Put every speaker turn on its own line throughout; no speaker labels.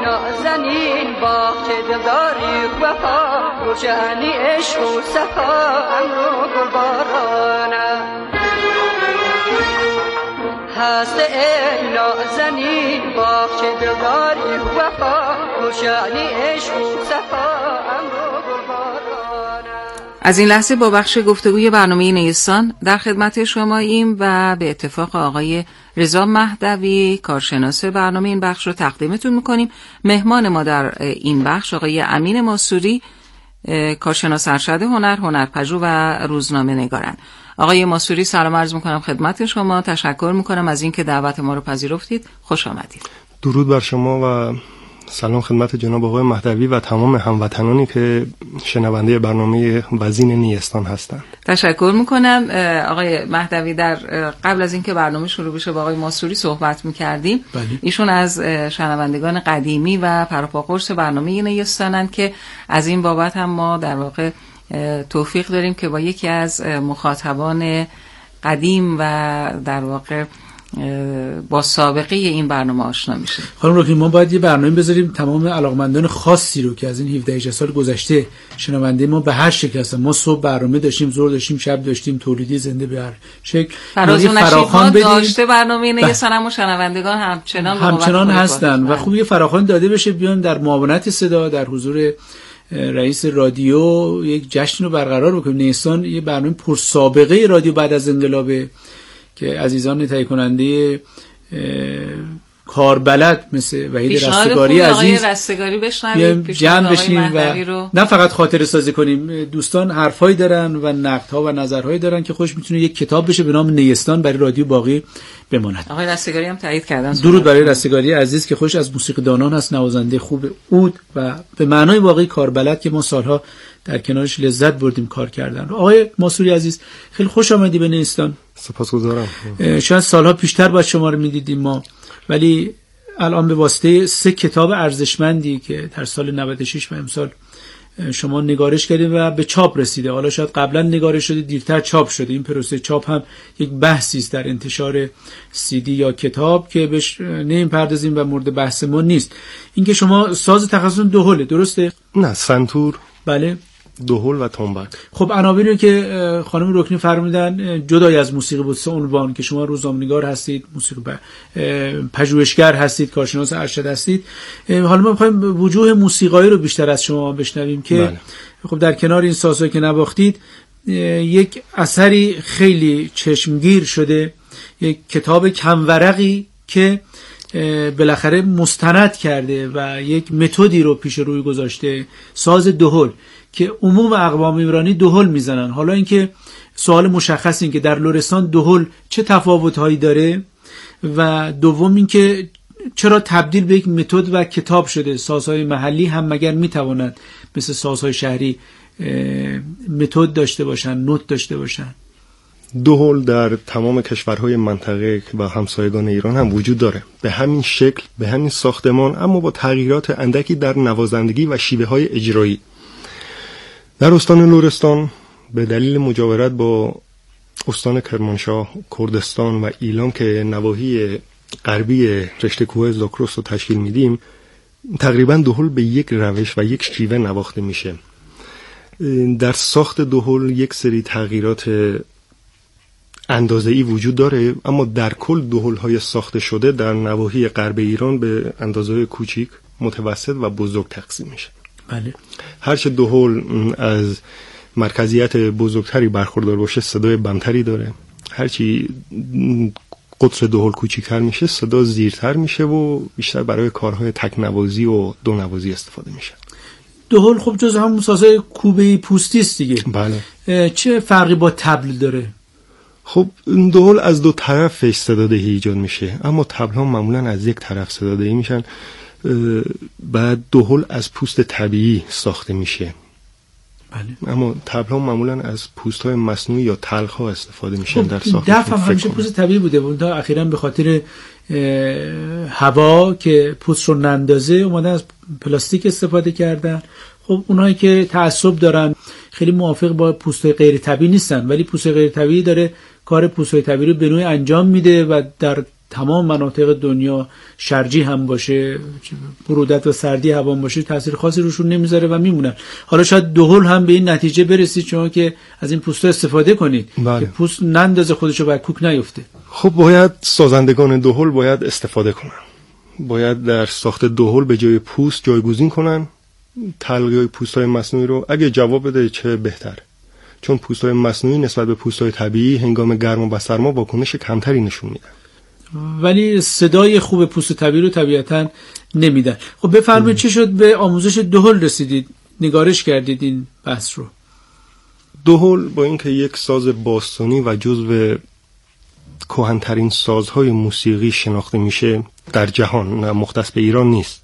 نازنین باغچه دلداری وفا روشنی عشق و صفا امر و گلبارانه هست ای نازنین باغچه دلداری وفا روشنی عشق و صفا امر و گلبارانه.
از این لحظه با بخش گفتگوی برنامه نیستان در خدمت شماییم و به اتفاق آقای رضا مهدوی کارشناس برنامه این بخش رو تقدیمتون میکنیم. مهمان ما در این بخش آقای امین ماسوری کارشناس ارشد هنرپژوه و روزنامه نگارن. آقای ماسوری سلام عرض میکنم خدمت شما، تشکر میکنم از اینکه دعوت ما رو پذیرفتید، خوش آمدید.
درود بر شما و سلام خدمت جناب آقای مهدوی و تمام هموطنانی که شنونده برنامه وزین نیستان هستند.
تشکر میکنم. آقای مهدوی در قبل از اینکه برنامه شروع بشه با آقای ماسوری صحبت میکردیم. ایشون از شنوندگان قدیمی و پروپاقرص برنامه نیستانند که از این بابت هم ما در واقع توفیق داریم که با یکی از مخاطبان قدیم و در واقع با سابقه این برنامه آشنا میشه.
خانم رکنی، ما باید یه برنامه بذاریم تمام علاقمندان خاصی رو که از این 17 سال گذشته شنونده ما به هر شکل هستن. ما صبح برنامه داشتیم، ظهر داشتیم، شب داشتیم، تولیدی زنده به هر شکل
فراخوان داشته برنامه نیستن، اما شنوندگان همچنان
هستن و خوب یه فراخوان داده بشه، بیان در معاونت صدا در حضور رئیس رادیو یک جشن رو برقرار بکنیم. نیستان یه برنامه پرسابقه رادیو بعد از انقلابه که عزیزان تهیه کننده کاربلد مثل وحید رستگاری عزیز جمع بشیم و نه فقط خاطره سازی کنیم. دوستان حرفایی دارن و نقدها و نظرهایی دارن که خوش میتونه یک کتاب بشه به نام نیستان برای رادیو باقی بماند.
آقای رستگاری هم تایید کردن.
درود برای رستگاری عزیز که خوش از موسیقیدانان هست، نوازنده خوب عود و به معنای واقعی کاربلد که ما سالها در کنارش لذت بردیم کار کردن. آقای ماسوری عزیز خیلی خوش آمدی به نیستان.
سپاسگزارم.
شاید سالها پیشتر باید شما رو میدیدیم ما، ولی الان به واسطه 3 کتاب ارزشمندی که در سال 96 و امسال شما نگارش کردید و به چاپ رسیده، حالا شاید قبلا نگارش شده دیرتر چاپ شده، این پروسه چاپ هم یک بحثی است در انتشار CD یا کتاب که بهش نمی‌پردازیم و مورد بحث ما نیست. اینکه شما ساز تخصصتون دهله، درسته؟
نه، سنتور.
بله،
دهل و تنبک.
خب عناوینی رو که خانم رکنی فرمودن جدای از موسیقی بود، 3 عنوان که شما روزنامه‌نگار هستید، موسیقی پژوهشگر هستید، کارشناس ارشد هستید. حالا ما می‌خوایم وجوه موسیقایی رو بیشتر از شما بشنویم که بله. خب در کنار این سازهایی که نواختید یک اثری خیلی چشمگیر شده، یک کتاب کم ورقی که بالاخره مستند کرده و یک متدی رو پیش روی گذاشته، ساز دهل که عموم اقوام ایرانی دهل میزنن. حالا اینکه سوال مشخص این که در لرستان دهل چه تفاوت‌هایی داره و دوم اینکه چرا تبدیل به یک متد و کتاب شده. سازهای محلی هم مگر میتوانند مثل سازهای شهری متد داشته باشن، نوت داشته باشن؟
دهل در تمام کشورهای منطقه و همسایگان ایران هم وجود داره، به همین شکل، به همین ساختمان، اما با تغییرات اندکی در نوازندگی و شیوه‌های اجرایی. در استان لرستان به دلیل مجاورت با استان کرمانشاه، کردستان و ایلام که نواحی غربی رشته کوه زاگرس رو تشکیل میدیم، تقریبا دهل به یک روش و یک شیوه نواخته میشه. در ساخت دهل یک سری تغییرات اندازه‌ای وجود داره، اما در کل دهل‌های ساخته شده در نواحی غرب ایران به اندازه‌های کوچیک، متوسط و بزرگ تقسیم میشه.
بله.
هرچه دهل از مرکزیت بزرگتری برخوردار باشه صدای بمتری داره، هرچی قطر دهل کوچیک‌تر میشه صدا زیرتر میشه و بیشتر برای کارهای تک نوازی و دو نوازی استفاده میشه.
دهل خب جز همون سازهای کوبه‌ای پوستی است دیگه.
بله.
چه فرقی با طبل داره؟
خب دهل از دو طرفش صدادهی ایجاد میشه، اما طبل‌ها معمولاً از یک طرف صدادهی میشن. بعد دهل از پوست طبیعی ساخته میشه.
بله.
اما طبل‌ها معمولاً از پوست‌های مصنوعی یا تلخ‌ها استفاده میشن در ساخت.
دف هم همیشه پوست طبیعی بوده، اونها اخیراً به خاطر هوا که پوست رو نندازه اومدن از پلاستیک استفاده کردن. خب اونایی که تعصب دارن خیلی موافق با پوست‌های غیر طبیعی نیستن، ولی پوست غیر طبیعی داره کار پوست‌های طبیعی رو به نوعی انجام میده و در تمام مناطق دنیا شرجی هم باشه، برودت و سردی هوا باشه، تاثیر خاصی روشون نمیذاره و میمونن. حالا شاید دهل هم به این نتیجه برسید شما که از این پوستا استفاده کنید که پوست نندازه خودشو بر کوک نیفته.
خب باید سازندگان دهل باید استفاده کنن، باید در ساخت دهل به جای پوست جایگزین کنن تلقی پوست‌های مصنوعی رو. اگه جواب بده چه بهتر، چون پوست‌های مصنوعی نسبت به پوست‌های طبیعی هنگام گرما و سرما واکنش کمتری نشون میدن،
ولی صدای خوب پوست طبیعی رو طبیعتاً نمیدن. خب بفرمایید چه شد به آموزش دهل رسیدید، نگارش کردید این بحث رو؟
دهل با اینکه یک ساز باستانی و جزو کهن‌ترین سازهای موسیقی شناخته میشه در جهان، نه مختص به ایران نیست،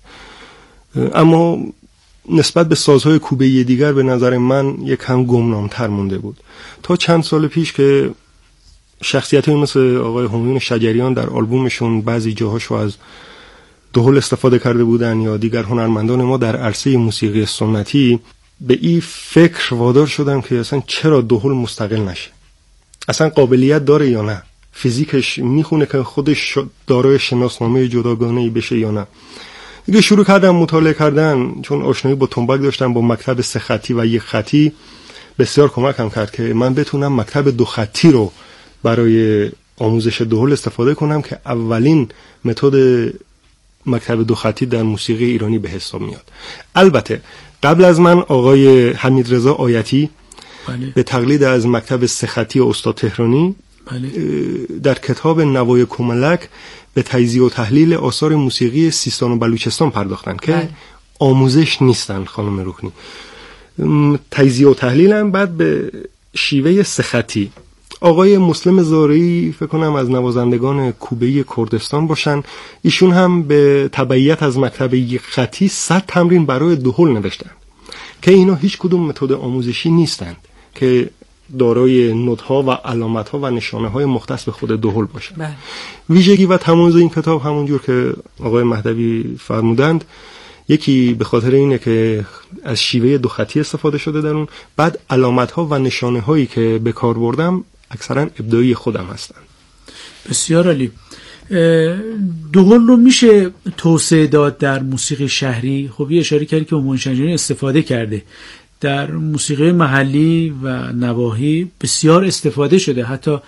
اما نسبت به سازهای کوبه‌ای دیگر به نظر من یک کم گمنام‌تر مونده بود. تا چند سال پیش که شخصیت‌هایی مثل آقای همایون شجریان در آلبومشون بعضی جاهاشو از دهل استفاده کرده بودن یا دیگر هنرمندان ما در عرصه موسیقی سنتی، به این فکر وادار شدم که اصلا چرا دهل مستقل نشه، اصلا قابلیت داره یا نه، فیزیکش میخونه که خودش دارای شناسنامه جداگانه‌ای بشه یا نه. دیگه شروع کردم مطالعه کردن، چون آشنایی با تنبک داشتم با مکتب 3 خطی و 1 خطی، بسیار کمکم کرد که من بتونم مکتب 2 خطی رو برای آموزش دهل استفاده کنم که اولین متد مکتب 2 خطی در موسیقی ایرانی به حساب میاد. البته قبل از من آقای حمیدرضا آیتی به تقلید از مکتب 3 خطی استاد تهرانی در کتاب نوای کملک به تجزیه و تحلیل آثار موسیقی سیستان و بلوچستان پرداختن که آموزش نیستن خانم رکنی، تجزیه و تحلیل هم بعد به شیوه 3 خطی. آقای مسلم زارعی فکر کنم از نوازندگان کوبه‌ای کردستان باشن، ایشون هم به تبعیت از مکتب 1 خطی 100 تمرین برای دهل نوشتن که اینا هیچ کدوم متد آموزشی نیستند که دارای نوت‌ها و علامت‌ها و نشانه‌های مختص به خود دهل باشند. ویژگی و تمایز این کتاب همونجور که آقای مهدوی فرمودند، یکی به خاطر اینه که از شیوه 2 خطی استفاده شده در اون، بعد علامت‌ها و نشانه‌هایی که به کار بردم اکثرا ابداعی خودم هستن.
بسیار عالی. دهل رو میشه توسعه داد در موسیقی شهری؟ خب یه اشاره کردی که همایون شجریان استفاده کرده، در موسیقی محلی و نواحی بسیار استفاده شده، حتی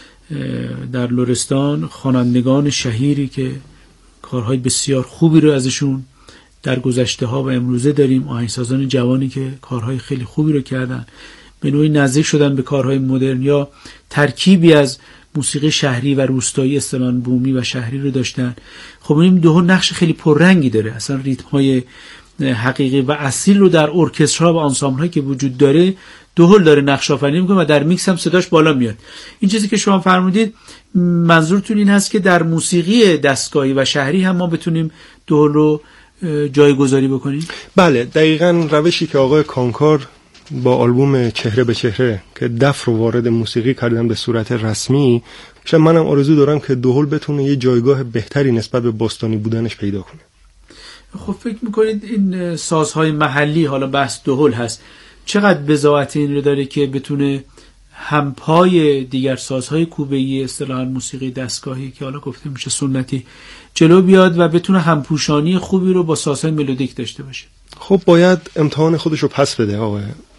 در لرستان خوانندگان شهیری که کارهای بسیار خوبی رو ازشون در گذشته ها و امروزه داریم، آهنگسازان جوانی که کارهای خیلی خوبی رو کردن، به نوعی نزدیک شدن به کارهای مدرن یا ترکیبی از موسیقی شهری و روستایی اصطلاحاً بومی و شهری رو داشتن. خب این دهل نقش خیلی پررنگی داره، اصلا ریتم‌های حقیقی و اصیل رو در ارکسترها و آنسامبل‌هایی که وجود داره دهل داره نقش آفرینی میکنه و در میکس هم صداش بالا میاد. این چیزی که شما فرمودید منظورتون این هست که در موسیقی دستگاهی و شهری هم ما بتونیم دهل رو جایگذاری بکنیم؟
بله، دقیقاً روشی که آقای کانکار با آلبوم چهره به چهره که دف رو وارد موسیقی کردن به صورت رسمی، منم آرزو دارم که دهل بتونه یه جایگاه بهتری نسبت به باستانی بودنش پیدا کنه.
خب فکر میکنید این سازهای محلی، حالا بحث دهل هست، چقدر بضاعت این رو داره که بتونه همپای دیگر سازهای کوبه‌ای اصطلاحاً موسیقی دستگاهی که حالا گفته میشه سنتی جلو بیاد و بتونه همپوشانی خوبی رو با سازهای ملودیک داشته باشه؟
خب باید امتحان خودش رو پس بده آقای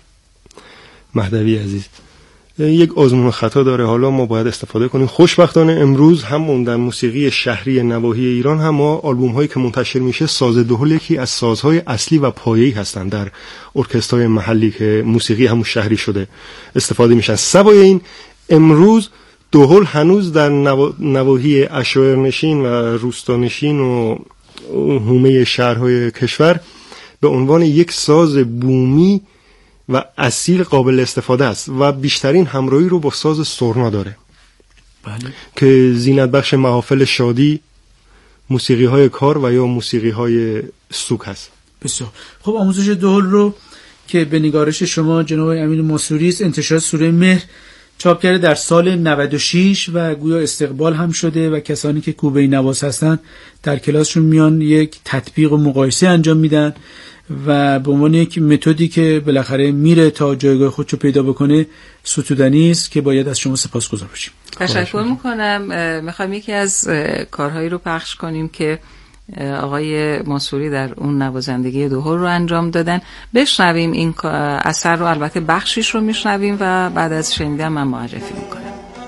مهدوی عزیز، یک آزمون خطا داره، حالا ما باید استفاده کنیم. خوشبختانه امروز همون در موسیقی شهری نواحی ایران هم ما آلبوم هایی که منتشر میشه ساز دهل یکی از سازهای اصلی و پایه‌ای هستن در ارکسترهای محلی که موسیقی همون شهری شده استفاده میشن. سوای این امروز دهل هنوز در نواحی عشایرنشین و روستانشین و حومه شهرهای کشور به عنوان یک ساز بومی و اصیل قابل استفاده است و بیشترین همراهی رو با ساز سرنا داره.
بله.
که زینت بخش محافل شادی، موسیقی های کار و یا موسیقی های سوک هست.
بسیار خب. آموزش دهل رو که به نگارش شما جناب امین ماسوری است انتشار سوره مهر چاپ کرده در سال 96 و گویا استقبال هم شده و کسانی که کوبه‌ای نواز هستن در کلاسشون میان یک تطبیق و مقایسه انجام میدن و به عنوان یک متدی که بالاخره میره تا جایگاه خودشو پیدا بکنه ستودنی است که باید از شما سپاسگزار باشیم.
تشکر میکنم. میخوایم یکی از کارهایی رو پخش کنیم که آقای منصوری در اون نوازندگی دهل رو انجام دادن. بشنویم این اثر رو، البته بخشیش رو میشنویم و بعد از شنیدن من معرفی میکنم.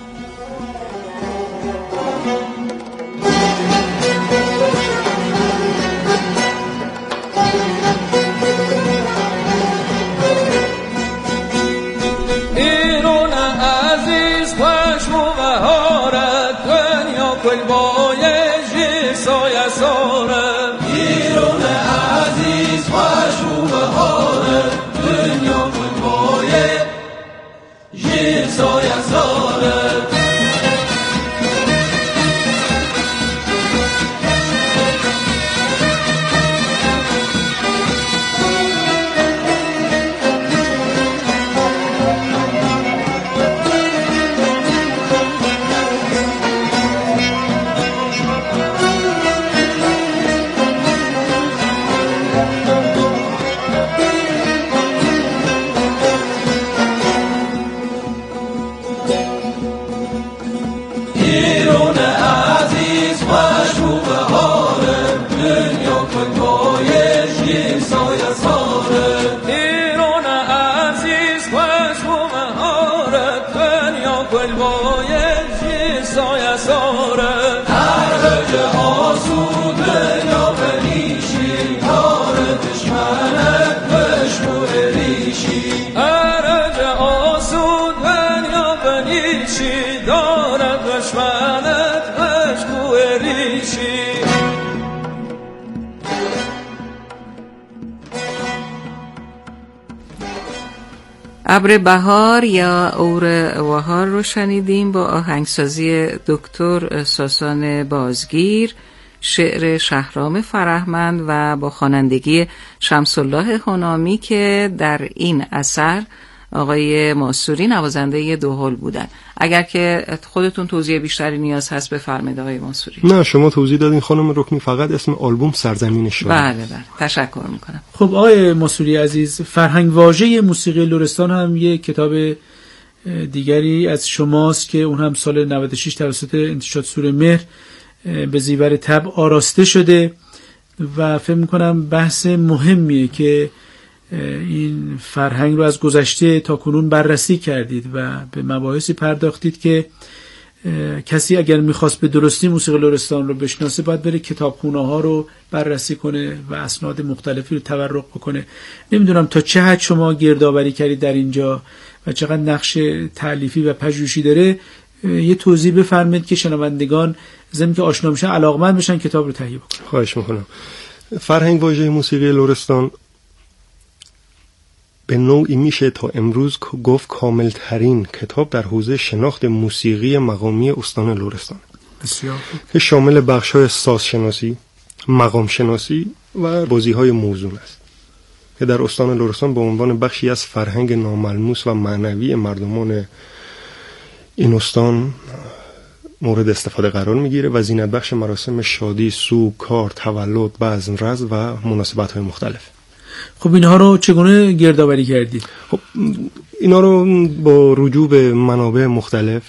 ابر بهار یا اور وهار رو شنیدیم با آهنگسازی دکتر ساسان بازگیر، شعر شهرام فرهمند و با خوانندگی شمس الله هنامی که در این اثر آقای منصوری نوازنده دهل بودن. اگر که خودتون توضیح بیشتری نیاز هست بفرمایید آقای منصوری.
نه شما توضیح دادین خانم رکنی، فقط اسم آلبوم سرزمین شاد.
بله تشکر میکنم.
خب آقای منصوری عزیز، فرهنگ واژه موسیقی لرستان هم یک کتاب دیگری از شماست که اون هم سال 96 توسط انتشارات سور مهر به زیور طبع آراسته شده و فکر میکنم بحث مهمیه که این فرهنگ رو از گذشته تا کنون بررسی کردید و به مباحثی پرداختید که کسی اگر میخواست به درستی موسیقی لرستان رو بشناسه باید بره کتابخونه ها رو بررسی کنه و اسناد مختلفی رو تورق بکنه. نمیدونم تا چه حد شما گردآوری کردید در اینجا و چقدر نقش تألیفی و پژوهشی داره. یه توضیح بفرمایید که شنوندگان ضمن که آشنا میشن علاقمند بشن کتاب رو تهیه بکنن.
خواهش میکنم. فرهنگ واژه موسیقی لرستان به نوعی میشه تا امروز گفت کامل ترین کتاب در حوزه شناخت موسیقی مقامی استان لرستان.
بسیار
که شامل بخش‌های سازشناسی، مقام شناسی و بازی‌های موزون است که در استان لرستان به عنوان بخشی از فرهنگ ناملموس و معنوی مردمان این استان مورد استفاده قرار میگیره و زینت بخش مراسم شادی، سوگ، کار، تولد، بزم، رزم و مناسبت‌های مختلف.
خب اینها رو چگونه گردآوری کردید؟
خب اینا رو با رجوع به منابع مختلف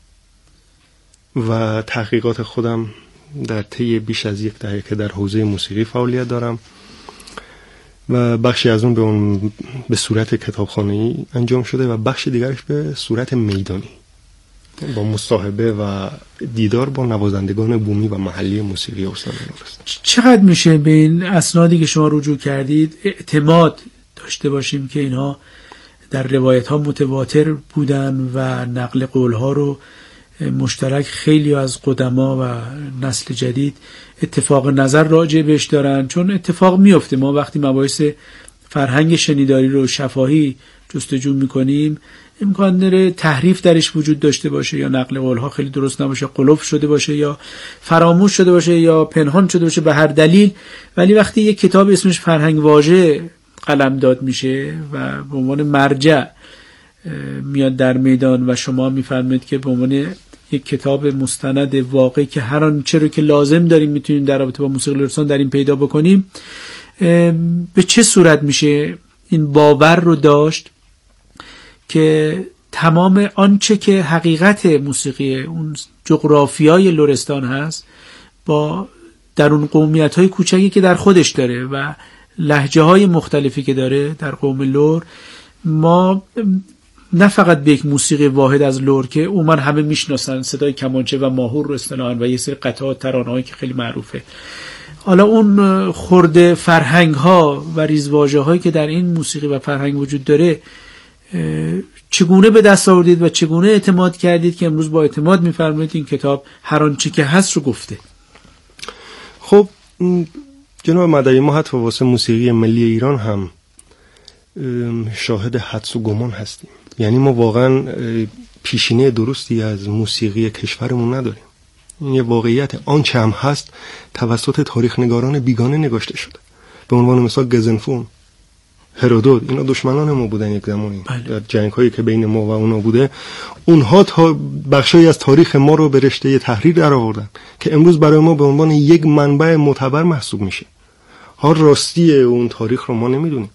و تحقیقات خودم در طی بیش از یک دهه که در حوزه موسیقی فعالیت دارم و بخشی از اون به صورت کتابخانه‌ای انجام شده و بخش دیگرش به صورت میدانی با مصاحبه و دیدار با نوازندگان بومی و محلی موسیقی استان لرستان.
چقدر میشه به این اسنادی که شما رجوع کردید اعتماد داشته باشیم که اینها در روایت ها متواتر بودن و نقل قول ها رو مشترک خیلی از قدما و نسل جدید اتفاق نظر راجع بهش دارن؟ چون اتفاق میفته ما وقتی مباحث فرهنگ شنیداری رو شفاهی جستجو میکنیم امکان داره تحریف درش وجود داشته باشه یا نقل قولها خیلی درست نباشه، قلوف شده باشه یا فراموش شده باشه یا پنهان شده باشه به هر دلیل. ولی وقتی یک کتاب اسمش فرهنگ واژه قلمداد میشه و به عنوان مرجع میاد در میدان و شما میفرمایید که به عنوان یک کتاب مستند واقعی که هر آنچه رو که لازم داریم میتونیم در رابطه با موسیقی لرستان در این پیدا بکنیم، به چه صورت میشه این باور رو داشت که تمام آنچه که حقیقت موسیقی اون جغرافیای لرستان هست با در اون قومیت‌های کوچکی که در خودش داره و لهجه‌های مختلفی که داره در قوم لر، ما نه فقط به یک موسیقی واحد از لر که عموما همه میشناسن، صدای کمانچه و ماهور رو اصطلاحاً و یه سری قطعات ترانه‌هایی که خیلی معروفه، حالا اون خرده فرهنگ‌ها و ریزواژه‌هایی که در این موسیقی و فرهنگ وجود داره چگونه به دست آوردید و چگونه اعتماد کردید که امروز با اعتماد می‌فرمایید این کتاب هر آنچه که هست رو گفته؟
خب جناب مدعی، ما حتی واسه موسیقی ملی ایران هم شاهد حدس و گمان هستیم. یعنی ما واقعا پیشینه درستی از موسیقی کشورمون نداریم. این یه واقعیت. آنچه هم هست توسط تاریخ نگاران بیگانه نگاشته شده. به عنوان مثال گزنفون، هرودوت، اینا دشمنان ما بودن یک زمانی. در جنگ‌هایی که بین ما و اونا بوده، اونها تا بخشی از تاریخ ما رو به رشته تحریر درآوردن که امروز برای ما به عنوان یک منبع معتبر محسوب میشه. ها راستی اون تاریخ رو ما نمیدونیم.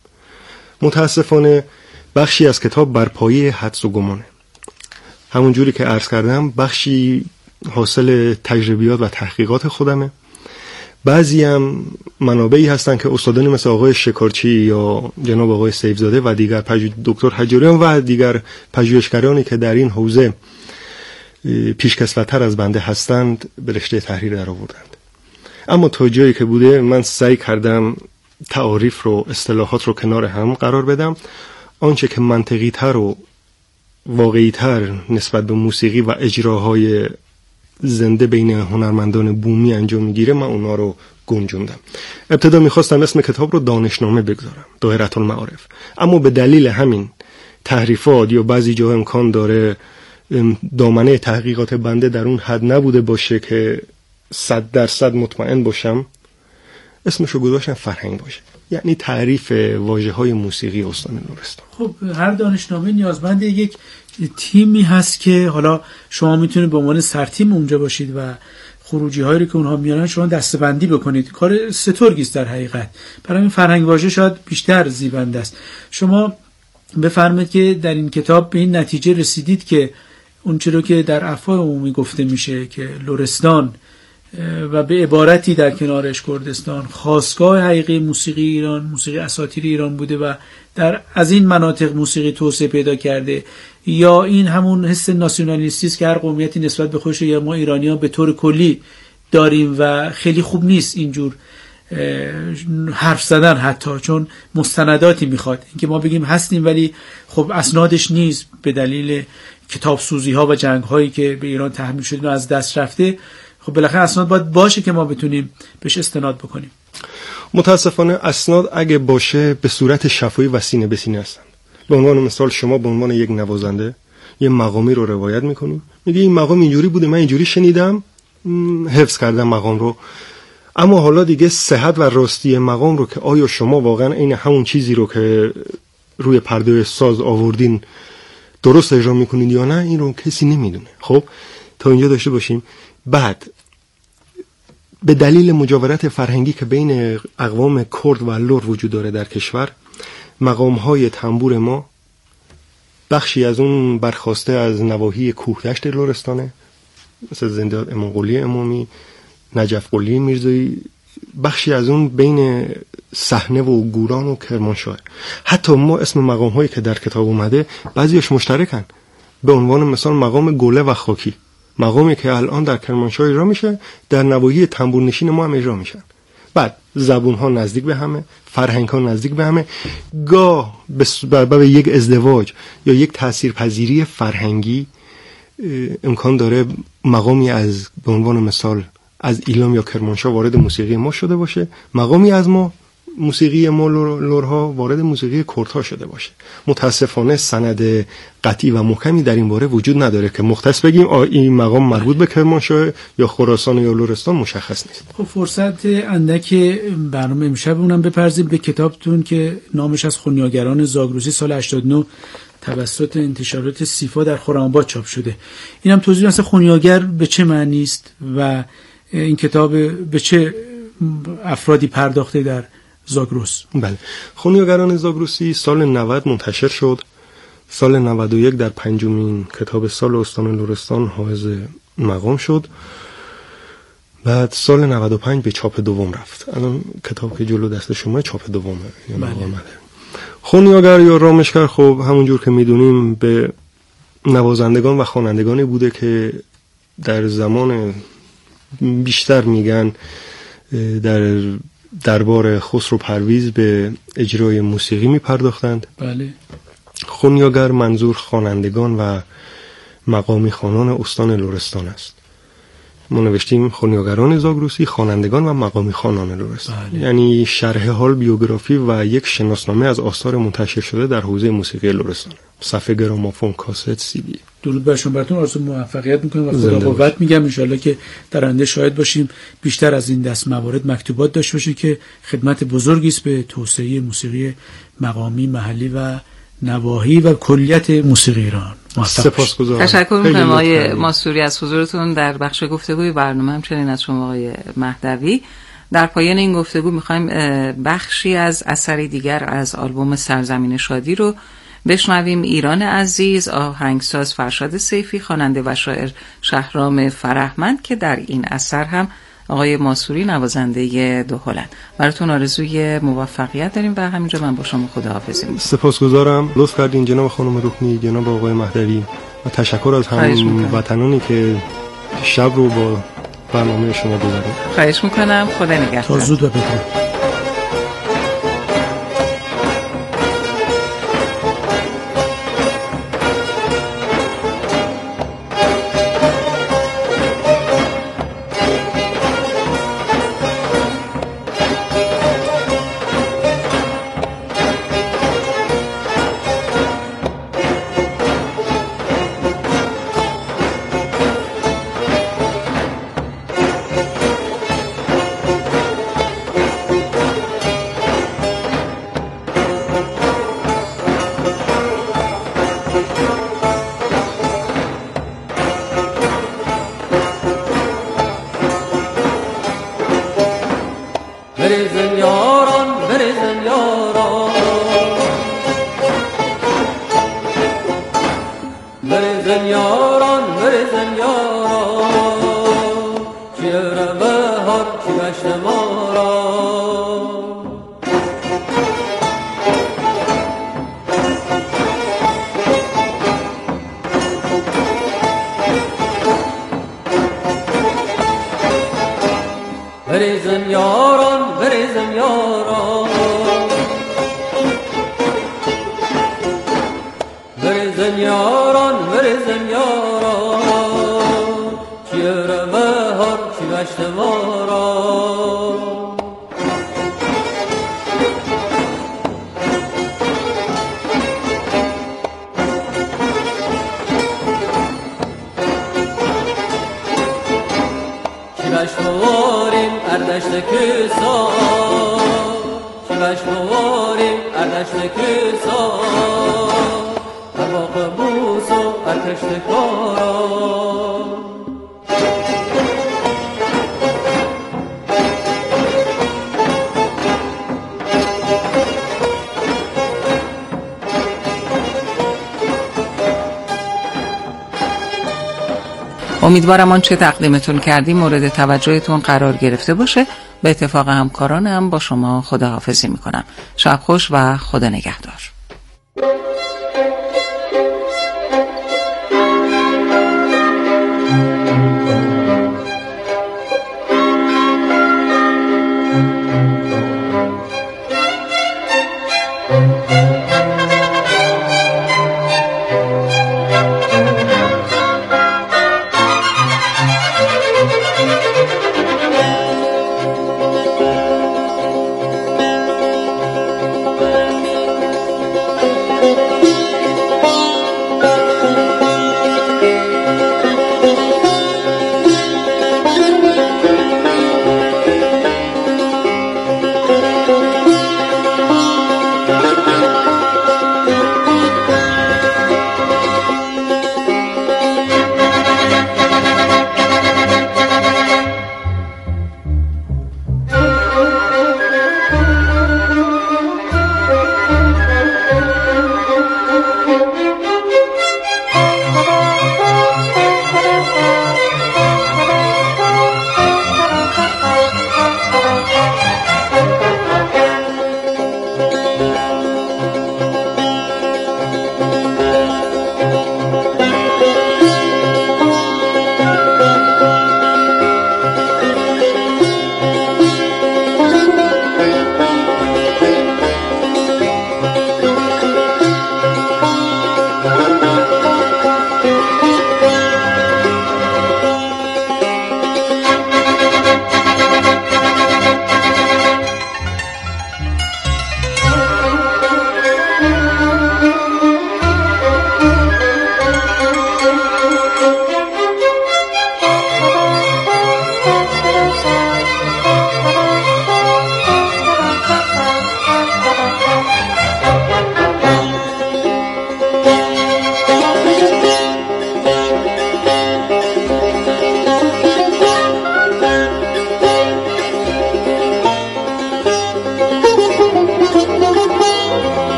متاسفانه بخشی از کتاب بر پایه حدس و گمانه. همون جوری که عرض کردم بخشی حاصل تجربیات و تحقیقات خودمه. بعضی هم منابعی هستن که استادانی مثل آقای شکارچی یا جناب آقای سیفزاده و دیگر دکتر حجاریان و دیگر پژوهشگرانی که در این حوزه پیشکسوت‌تر از بنده هستند به رشته تحریر درآوردند. اما تا جایی که بوده من سعی کردم تعاریف رو، اصطلاحات رو کنار هم قرار بدم. آنچه که منطقی تر و واقعی تر نسبت به موسیقی و اجراهای زنده بین هنرمندان بومی انجام میگیره من اونا رو گنجوندم. ابتدا میخواستم اسم کتاب رو دانشنامه بگذارم، دایره المعارف، اما به دلیل همین تحریفات یا بعضی جا امکان داره دامنه تحقیقات بنده در اون حد نبوده باشه که 100% مطمئن باشم، اسمشو گذاشتم فرهنگ باشه، یعنی تعریف واژه‌های موسیقی استان لرستان.
خب هر دانشنامه نیازمند یک تیمی هست که حالا شما میتونید به عنوان سرتیم اونجا باشید و خروجی هایی که اونها میارن شما دسته‌بندی بکنید. کار سترگی است در حقیقت. برای این فرهنگ واژه شاید بیشتر زیبنده است. شما بفرمایید که در این کتاب به این نتیجه رسیدید که اون چیزی که در افواه عمومی گفته میشه که لرستان و به عبارتی در کنارش کردستان خاستگاه حقیقی موسیقی ایران، موسیقی اساطیر ایران بوده و در از این مناطق موسیقی توسعه پیدا کرده، یا این همون حس ناسیونالیستی است که هر قومیتی نسبت به خودش یا ما ایرانی‌ها به طور کلی داریم و خیلی خوب نیست اینجور حرف زدن، حتی چون مستنداتی میخواد. اینکه ما بگیم هستیم ولی خب اسنادش نیست به دلیل کتاب سوزی ها و جنگ هایی که به ایران تحمیل شده و از دست رفته. خب بالاخره اسناد باید باشه که ما بتونیم بهش استناد بکنیم.
متاسفانه اسناد اگه باشه به صورت شفاهی و سینه به سینه هستن. به عنوان مثال شما به عنوان یک نوازنده یه مقامی رو روایت میکنی، میگی این مقام اینجوری بوده، من اینجوری شنیدم، حفظ کردم مقام رو. اما حالا دیگه صحت و راستی مقام رو که آیا شما واقعا این همون چیزی رو که روی پرده ساز آوردین درست اجرا میکنید یا نه، این رو کسی نمیدونه. خب تا اینجا داشته باشیم. بعد به دلیل مجاورت فرهنگی که بین اقوام کرد و لر وجود داره در کشور، مقام‌های تنبور ما بخشی از اون برخواسته از نواحی کوهدشت لرستانه، مثل زندیات امام قلی امامی، نجف قلی میرزایی، بخشی از اون بین صحنه و گوران و کرمانشاه. حتی ما اسم مقام‌هایی که در کتاب اومده بعضیش مشترکن. به عنوان مثال مقام گله و خاکی، مقامی که الان در کرمانشاه اجرا میشه، در نواحی تنبورنشین ما هم اجرا میشن. بعد زبون ها نزدیک به همه، فرهنگ ها نزدیک به همه. گاه به یک ازدواج یا یک تاثیرپذیری فرهنگی امکان داره مقامی از به عنوان مثال از ایلام یا کرمانشاه وارد موسیقی ما شده باشه، مقامی از ما موسیقی ما لرها وارد موسیقی کردها شده باشه. متاسفانه سند قطعی و محکمی در این باره وجود نداره که مختص بگیم این مقام مربوط به کرمانشاه یا خراسان یا لرستان مشخص نیست.
خب فرصت اندک برنامه امشب اونم بپرزیم به کتابتون که نامش از خونیاگران زاگرسی سال 89 توسط انتشارات سیفا در خرم‌آباد چاپ شده. اینم توضیح مثلا خونیاگر به چه معنی است و این کتاب به چه افرادی پرداخته در زاگرس.
بله، خونیاگران زاگرسی سال 90 منتشر شد. سال 91 در 5مین کتاب سال استان لرستان حائز مقام شد. بعد سال 95 به چاپ دوم رفت. الان کتاب که جلو دست شما چاپ دومه. خونیاگر یا رامشگر خب همونجور که میدونیم به نوازندگان و خوانندگانی بوده که در زمان بیشتر میگن در دربار خسرو پرویز به اجرای موسیقی میپرداختند.
بله.
خونیاگر منظور خوانندگان و مقامی خوانان استان لرستان است. ما نوشتیم خونیاگران زاگرسی، خوانندگان و مقامی خوانان لرستان.
بله.
یعنی شرح حال، بیوگرافی و یک شناسنامه از آثار منتشر شده در حوزه موسیقی لرستان. صفحه گرامافون، کاست، سی دی.
درود بر شما، براتون آرزوی موفقیت میکنم و خدا قوت میگم. ان شاءالله که در آینده شاهد باشیم بیشتر از این دست موارد مکتوبات داشته باشیم که خدمت بزرگی است به توسعه موسیقی مقامی، محلی و نواحی و کلیت موسیقی ایران.
سپاسگزارم.
تشکر می‌کنم آقای ماسوری از حضورتون در بخش گفتگوی برنامه، همچنین از شما آقای مهدوی. در پایان این گفتگو می‌خوایم بخشی از اثری دیگر از آلبوم سرزمین شادی رو بشنویم. ایران عزیز، آهنگساز فرشاد سیفی، خواننده و شاعر شهرام فرهمند که در این اثر هم آقای ماسوری نوازنده دوحلن. براتون آرزوی موفقیت داریم و همینجا من با شما خداحافظی می‌کنم.
سپاسگزارم، لطف کردین جناب خانم رکنی، جناب آقای مهدوی، و تشکر از هم وطنانی که شب رو با برنامه شما گذروندن.
خواهش میکنم. خدا نگهدار.
تا زود و بدرود.
امیدوارم آنچه تقدیمتون کردیم مورد توجهتون قرار گرفته باشه. به اتفاق همکارانم با شما خداحافظی میکنم. شب خوش و خدا نگهدار.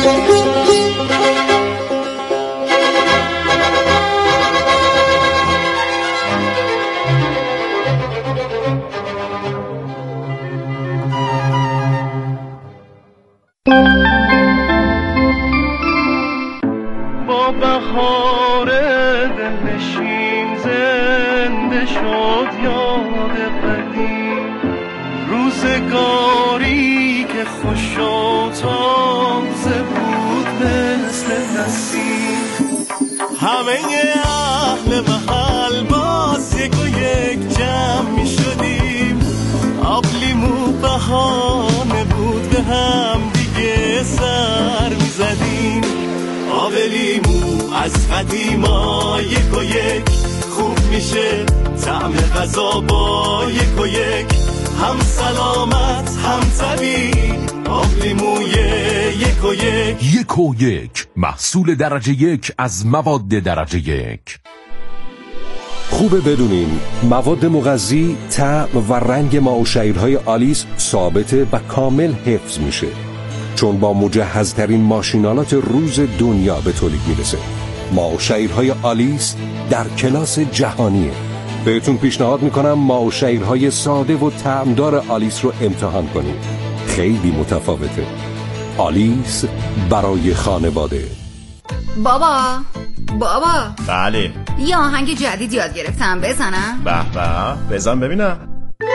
با بهار دلنشین زنده شد یاد قدیم، روزگاری که خوش و تازه بود مثل نسیم. همه اهل محل باز یک و یک جمع می شدیم، آب لیمو بهانه بود به هم دیگه سر می زدیم. آب لیمو از قدیما یک و یک خوب میشه، طعم غذا با یک و یک هم سلامت هم طبیعی. آب لیموی یک و یک.
یک و یک محصول درجه یک از مواد درجه یک.
خوبه بدونین مواد مغذی، طعم و رنگ ماه‌وشیرهای آلیس ثابته و کامل حفظ میشه، چون با مجهزترین ماشینالات روز دنیا به تولید میرسه. ماه‌وشیرهای آلیس در کلاس جهانیه. بهتون پیشنهاد میکنم ماه‌وشیرهای ساده و طعمدار آلیس رو امتحان کنید. خیلی متفاوته. آلیس برای خانواده.
بابا
بله.
یه آهنگ جدید یاد گرفتم، بزنم؟
به به، بزن ببینم.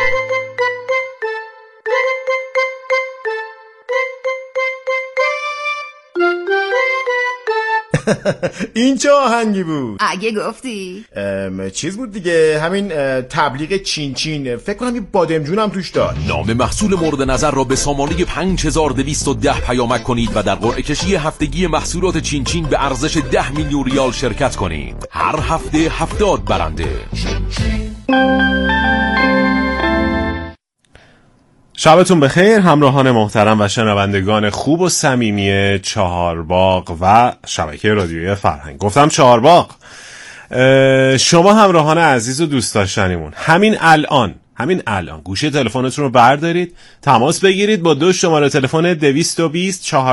این چه آهنگی بود؟
اگه گفتی
چیز بود دیگه، همین تبلیغ چین چین، فکر کنم یه بادمجون هم توش داشت.
نام محصول مورد نظر را به سامانه 5210 پیامک کنید و در قرعه کشی هفتگی محصولات چین چین به ارزش 10 میلیون ریال شرکت کنید. هر هفته 70 برنده.
شبتون بخیر همراهان محترم و شنوندگان خوب و صمیمی چهارباغ و شبکه رادیویی فرهنگ. گفتم چهارباغ. شما همراهان عزیز و دوست داشتنیمون، همین الان گوشی تلفنتون رو بردارید، تماس بگیرید با 2 شماره تلفن 220 4